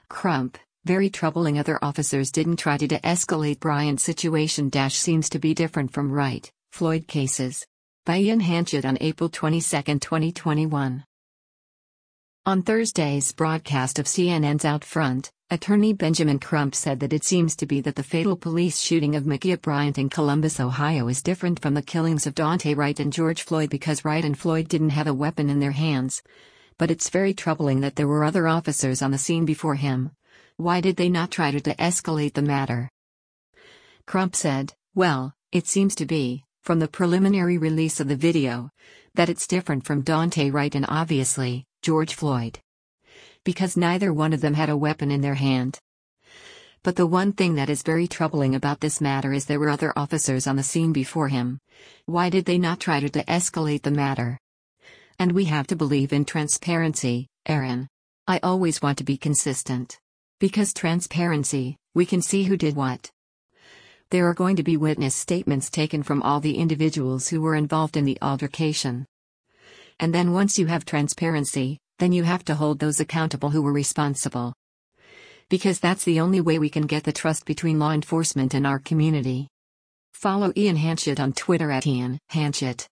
Crump, very troubling. Other officers didn't try to de-escalate Bryant's situation. Seems to be different from Wright, Floyd cases. By Ian Hanchett on April 22, 2021. On Thursday's broadcast of CNN's Out Front, attorney Benjamin Crump said that it seems to be that the fatal police shooting of Ma'Khia Bryant in Columbus, Ohio is different from the killings of Daunte Wright and George Floyd because Wright and Floyd didn't have a weapon in their hands. But it's very troubling that there were other officers on the scene before him. Why did they not try to de-escalate the matter? Crump said, "Well, it seems to be, from the preliminary release of the video, that it's different from Daunte Wright and obviously, George Floyd. Because neither one of them had a weapon in their hand. But the one thing that is very troubling about this matter is there were other officers on the scene before him. Why did they not try to de-escalate the matter? And we have to believe in transparency, Aaron. I always want to be consistent. Because transparency, we can see who did what. There are going to be witness statements taken from all the individuals who were involved in the altercation. And then once you have transparency, then you have to hold those accountable who were responsible. Because that's the only way we can get the trust between law enforcement and our community." Follow Ian Hanchett on Twitter @IanHanchett.